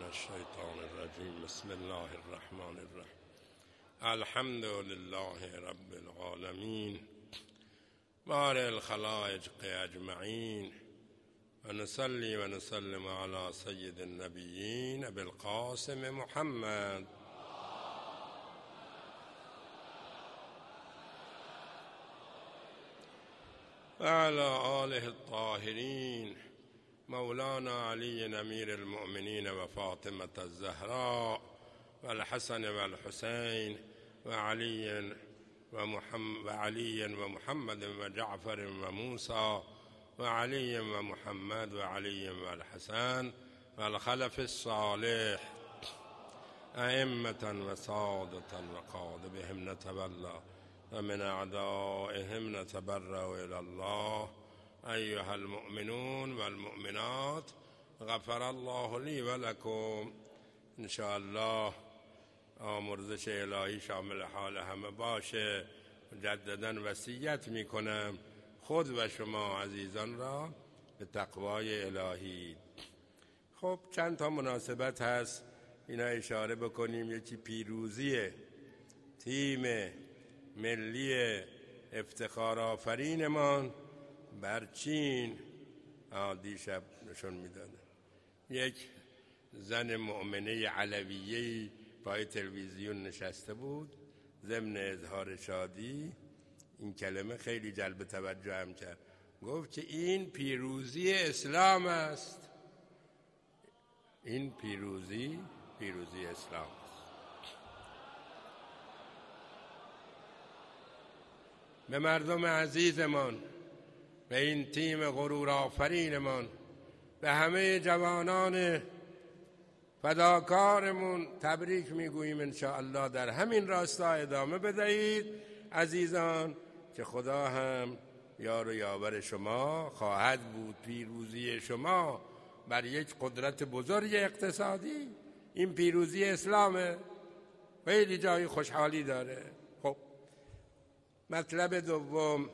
الشیطان الرجیم. بسم الله الرحمن الرحیم. الحمد لله رب العالمین بارئ الخلائق اجمعین و نصلی و نسلم علی سید النبیین ابی القاسم محمد و علی آله الطاهرین مولانا علی امیر المؤمنین و فاطمة الزهراء و الحسن و الحسین و علی و محمد و جعفر و موسی و علی و محمد و علی و الحسن و الخلف الصالح ائمة و سادة و قاد بهم نتولى و من اعدائهم نتبرأ الی الله. ایها المؤمنون و المؤمنات غفر الله لی و لکم. انشاءالله آمرزش الهی شامل حال همه باشه. مجددا وصیت میکنم خود و شما عزیزان را به تقوای الهی. خب چند تا مناسبت هست اینا اشاره بکنیم. یکی پیروزی تیم ملی افتخار آفرینمان بر چین دیشب نشون میداده. یک زن مؤمنه علویه‌ای پای تلویزیون نشسته بود، ضمن اظهار شادی این کلمه خیلی جلب توجهم کرد. گفت که این پیروزی اسلام است. این پیروزی اسلام است. به مردم عزیزمان، به این تیم غرور آفرینمان، به همه جوانان فداکارمون تبریک میگوییم. انشاءالله در همین راستا ادامه بدهید عزیزان، که خدا هم یار و یاور شما خواهد بود. پیروزی شما بر یک قدرت بزرگ اقتصادی، این پیروزی اسلامه، خیلی جای خوشحالی داره. خب مطلب دوم،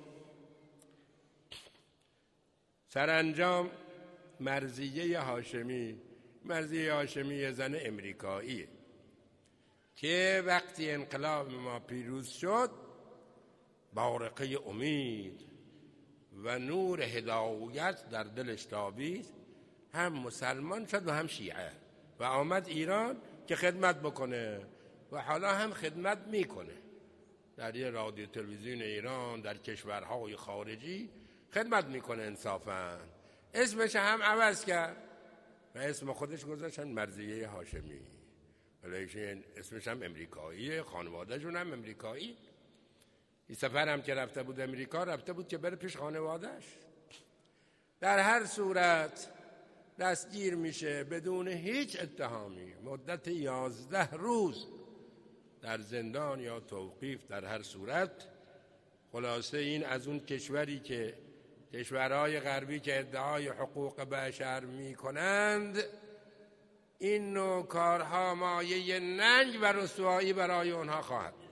سرانجام مرضیه هاشمی یه زن امریکاییه که وقتی انقلاب ما پیروز شد بارقه امید و نور هدایت در دلش تابید، هم مسلمان شد و هم شیعه و آمد ایران که خدمت بکنه و حالا هم خدمت میکنه در یه رادیو تلویزیون ایران، در کشورهای خارجی خدمت میکنه. انصافا اسمش هم عوض کرد و اسم خودش گذاشتن مرضیه هاشمی، ولی اسمش هم امریکاییه، خانواده‌شون هم امریکایی. این سفر هم که رفته بود امریکا، رفته بود که بره پیش خانوادهش. در هر صورت دستگیر میشه بدون هیچ اتهامی، مدت 11 روز در زندان یا توقیف. در هر صورت خلاصه این از اون کشوری که کشورهای غربی که ادعای حقوق بشر میکنند، این نوع کارها مایه ننگ و رسوایی برای اونها خواهد بود.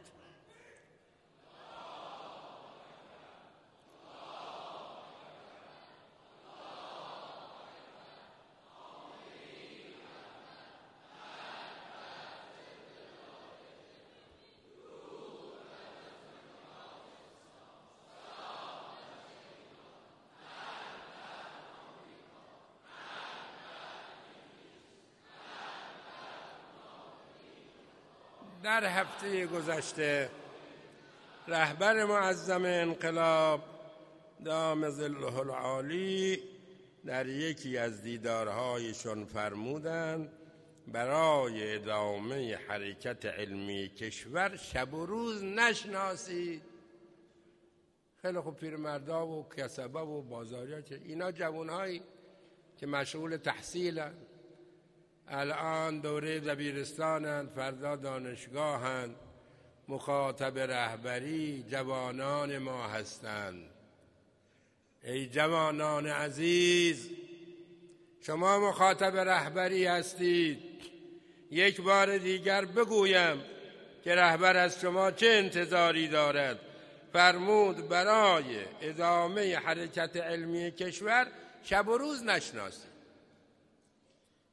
در هفته گذشته رهبر معظم انقلاب دام ظله العالی در یکی از دیدارهایشان فرمودند برای ادامه حرکت علمی کشور شب و روز نشناسید. خیلی خوب، پیرمردا و کسبه و بازاریا که اینا جوانهایی که مشغول تحصیلن، الان دوره دبیرستانند، فردا دانشگاهند، مخاطب رهبری جوانان ما هستند. ای جوانان عزیز، شما مخاطب رهبری هستید. یک بار دیگر بگویم که رهبر از شما چه انتظاری دارد. فرمود برای ادامه حرکت علمی کشور شب و روز نشناسید.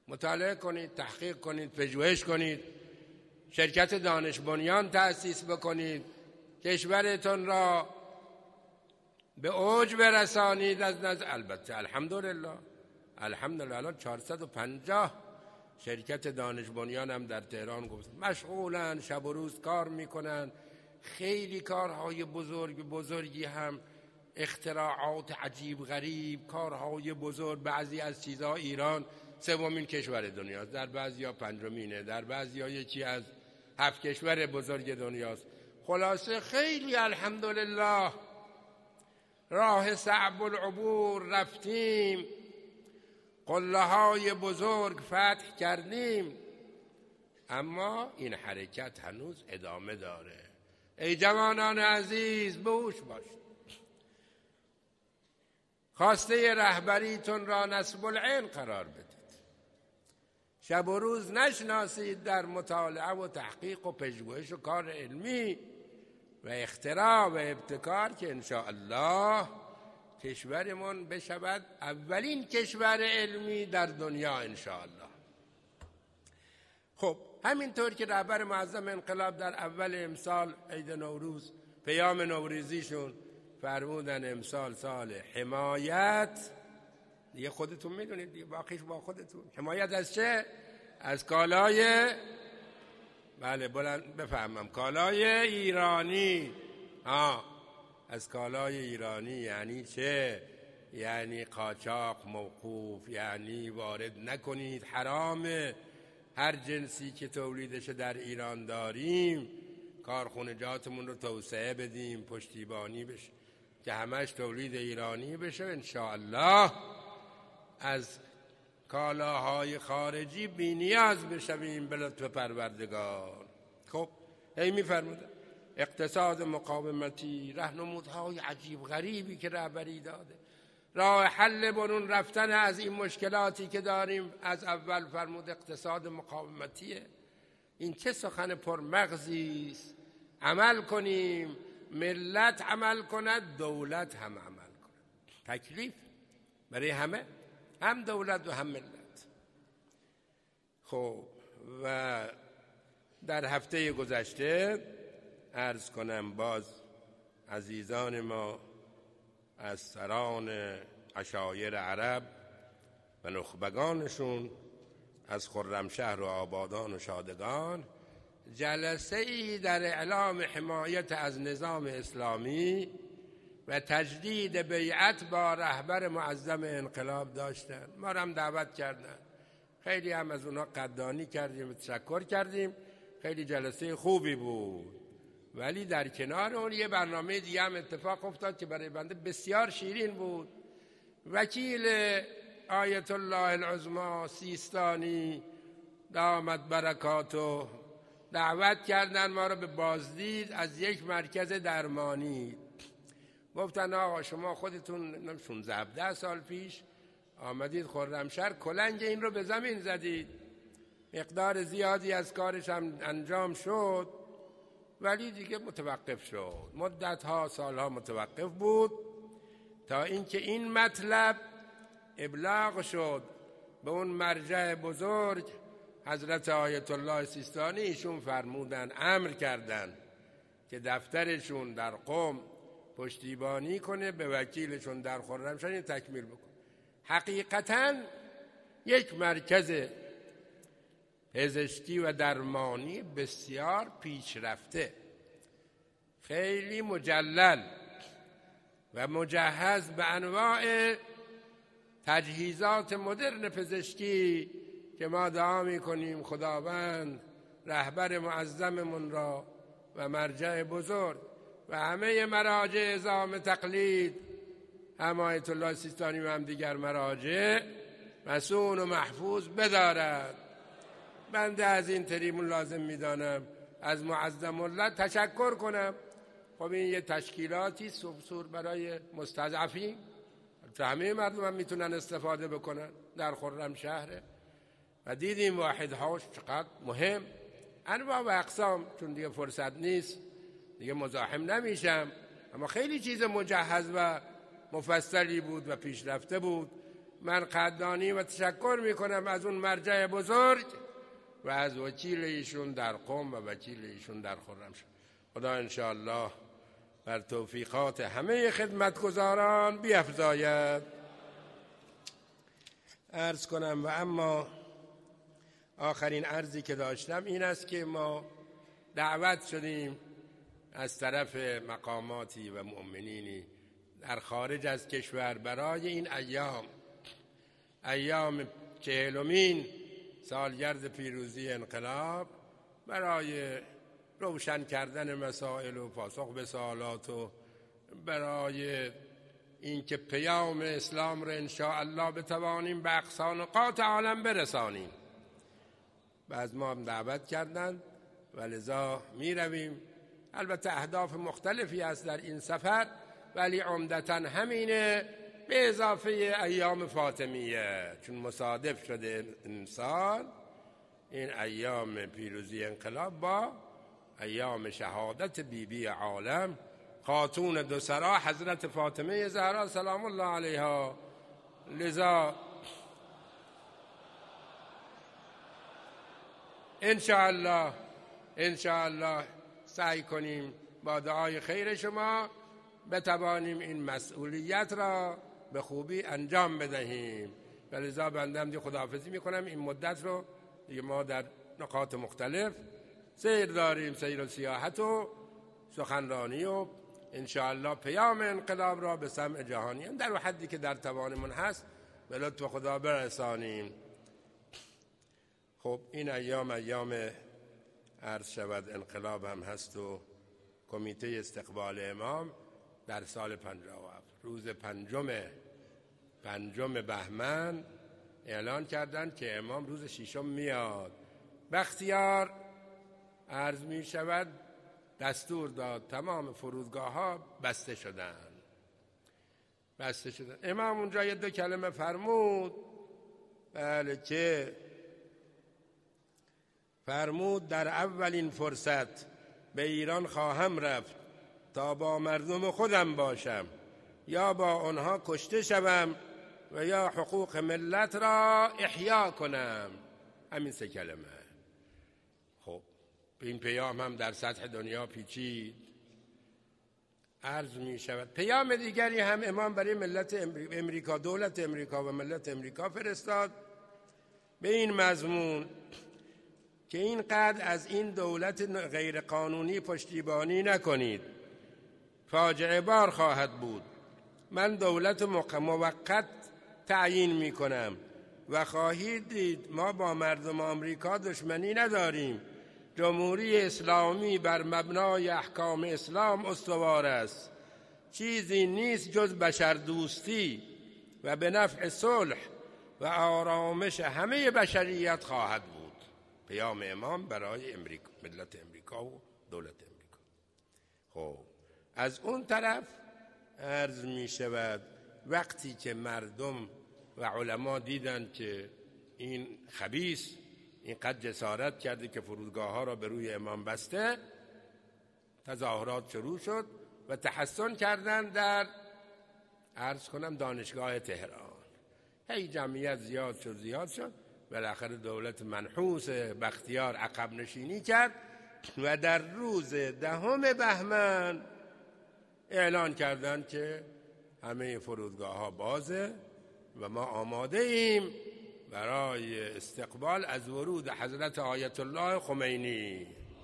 مطالعه کنید، تحقیق کنید، پژوهش کنید، شرکت دانش بنیان تأسیس بکنید، کشورتون را به اوج برسانید. از نظر البته الحمدلله الان 450 شرکت دانش بنیان هم در تهران گفت مشغولن، شب و روز کار میکنن، خیلی کارهای بزرگی هم، اختراعات عجیب غریب، کارهای بزرگ. بعضی از چیزها ایران 3مین کشور دنیاست، در بعضی‌ها 5مینه، در بعضی‌ها یکی از 7 کشور بزرگ دنیاست. خلاصه خیلی الحمدلله راه صعب العبور رفتیم، قله‌های بزرگ فتح کردیم، اما این حرکت هنوز ادامه داره. ای جوانان عزیز به هوش باشید. خواسته رهبریتون را نصب العین قرار بدید. شب و روز نشناسید در مطالعه و تحقیق و پژوهش و کار علمی و اختراع و ابتکار که انشاءالله کشورمون بشود اولین کشور علمی در دنیا انشاءالله. خب همینطور که رهبر معظم انقلاب در اول امسال عید نوروز پیام نوروزیشون فرمودن امسال سال حمایت، دیگه خودتون میدونید دیگه، باقیش با خودتون. حمایت از چه؟ از کالای، بله بلند بفهمم، کالای ایرانی. از کالای ایرانی یعنی چه؟ یعنی قاچاق موقوف، یعنی وارد نکنید، حرامه. هر جنسی که تولیدش در ایران داریم کارخانجاتمون رو توسعه بدیم، پشتیبانی بشه که همش تولید ایرانی بشه. انشاءالله از کالاهای خارجی بی نیاز بشویم به لطف پروردگار. خب هی می‌فرمودن اقتصاد مقاومتی، راهنمودهای عجیب غریبی که رهبری داده، راه حل برون رفتن از این مشکلاتی که داریم. از اول فرمود اقتصاد مقاومتیه. این چه سخن پرمغزی است. عمل کنیم، ملت عمل کند، دولت هم عمل کند. تکلیف برای همه، هم دولت و هم ملت. خب و در هفته گذشته عرض کنم باز عزیزان ما از سران عشایر عرب و نخبگانشون از خرمشهر و آبادان و شادگان جلسه ای در اعلام حمایت از نظام اسلامی و تجدید بیعت با رهبر معظم انقلاب داشتن. ما را هم دعوت کردن، خیلی هم از اونا قدردانی کردیم، تشکر کردیم. خیلی جلسه خوبی بود. ولی در کنار اون یه برنامه دیگه هم اتفاق افتاد که برای بنده بسیار شیرین بود. وکیل آیت الله العظمی سیستانی دامت برکاتو دعوت کردن ما رو به بازدید از یک مرکز درمانی. گفتن آقا شما خودتون 16-17 سال پیش آمدید خرمشهر، کلنگ این رو به زمین زدید. مقدار زیادی از کارش هم انجام شد ولی دیگه متوقف شد. مدتها سالها متوقف بود تا اینکه این مطلب ابلاغ شد به اون مرجع بزرگ حضرت آیت الله سیستانی. ایشون فرمودن، امر کردن که دفترشون در قم پشتیبانی کنه، به وکیلشون در خرمشهر تکمیل بکنه. حقیقتاً یک مرکز پزشکی و درمانی بسیار پیشرفته، خیلی مجلل و مجهز به انواع تجهیزات مدرن پزشکی که ما دعا می‌کنیم خداوند رهبر معظممون را و مرجع بزرگ و همه مراجع اعزام تقلید، هم آیت الله سیستانی و هم دیگر مراجع، مسئول و محفوظ بدارد. بنده از این تریمون لازم میدانم از معظم الله تشکر کنم. خب این یه تشکیلاتی سور برای مستضعفین، همه مردم هم میتونن استفاده بکنن در خرمشهر. و دیدیم واحدهاش چقدر مهم، انواع و اقسام. چون دیگه فرصت نیست دیگه مزاحم نمیشم، اما خیلی چیز مجهز و مفصلی بود و پیشرفته بود. من قدردانی و تشکر میکنم از اون مرجع بزرگ و از وکیل ایشون در قم و وکیل ایشون در خرمشهر. خدا انشاءالله بر توفیقات همه خدمتگزاران بیفزاید. عرض کنم و اما آخرین عرضی که داشتم این است که ما دعوت شدیم از طرف مقاماتی و مؤمنینی در خارج از کشور برای این ایام 40مین سالگرد پیروزی انقلاب، برای روشن کردن مسائل و پاسخ به سوالات و برای اینکه پیام اسلام را انشاءالله بتوانیم به اقصی نقاط عالم برسانیم. و از ما هم دعوت کردند و لذا می رویم. البته اهداف مختلفی است در این سفر، ولی عمدتاً همینه، به اضافه ایام فاطمیه، چون مصادف شده این سال این ایام پیروزی انقلاب با ایام شهادت بیبی عالم خاتون دو سرا حضرت فاطمه زهرا سلام الله علیها. لذا انشاءالله سعی کنیم با دعای خیر شما بتوانیم این مسئولیت را به خوبی انجام بدهیم. و لذا بنده خداحافظی میکنم. این مدت رو دیگه ما در نقاط مختلف سیر داریم، سیر و سیاحت و سخنرانی و انشاءالله پیام انقلاب را به سمع جهانی در حدی که در توانمون هست به لطف خدا برسانیم. خب این ایام عرض شود انقلاب هم هست و کمیته استقبال امام در سال 57 روز پنجم بهمن اعلان کردند که امام روز 6 میاد. بختیار عرض می شود دستور داد تمام فرودگاه ها بسته شدن. امام اونجا یه 2 کلمه فرمود، بله، که فرمود در اولین فرصت به ایران خواهم رفت تا با مردم خودم باشم، یا با آنها کشته شوم و یا حقوق ملت را احیا کنم. همین 3 کلمه. خب این پیام هم در سطح دنیا پیچید. عرض می شود پیام دیگری هم امام برای ملت امریکا، دولت امریکا و ملت امریکا فرستاد به این مضمون که اینقدر از این دولت غیر قانونی پشتیبانی نکنید، فاجعه بار خواهد بود. من دولت موقت تعیین می کنم و خواهید دید ما با مردم آمریکا دشمنی نداریم. جمهوری اسلامی بر مبنای احکام اسلام استوار است. چیزی نیست جز بشردوستی و به نفع صلح و آرامش همه بشریت خواهد بود. پیام امام برای امریکا، ملت امریکا و دولت امریکا. خب از اون طرف عرض می شود وقتی که مردم و علما دیدند که این خبیث اینقدر جسارت کرده که فرودگاه ها را به روی امام بسته، تظاهرات شروع شد و تحسن کردند در عرض کنم دانشگاه تهران. هی جمعیت زیاد شد. بالاخره دولت منحوس بختیار عقب نشینی کرد و در روز 10 بهمن اعلان کردند که همه فرودگاه ها بازه و ما آماده ایم برای استقبال از ورود حضرت آیت الله خمینی.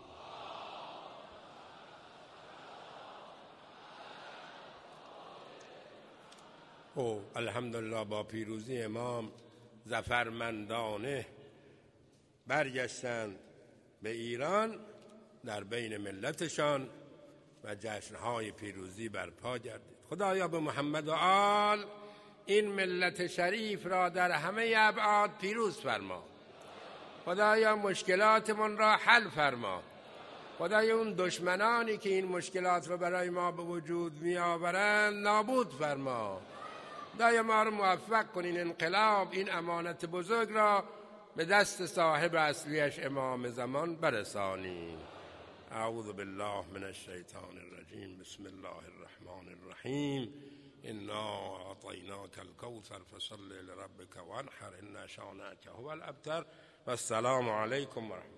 او الحمدلله با پیروزی امام ظفرمندانه برگشتند به ایران، در بین ملتشان و جشنهای پیروزی برپا گردید. خدایا به محمد و آل این ملت شریف را در همه ابعاد پیروز فرما. خدایا مشکلاتمون را حل فرما. خدایا اون دشمنانی که این مشکلات را برای ما به وجود می آورند نابود فرما. خدایا ما را موفق کن این انقلاب، این امانت بزرگ را به دست صاحب اصلیش امام زمان برسانی. اعوذ بالله من الشیطان الرجیم. بسم الله الرحمن الرحیم. انا اعطیناک الکوثر فصل لربک وانحر ان شانئک هو الابتر. و السلام علیکم و رحمت الله.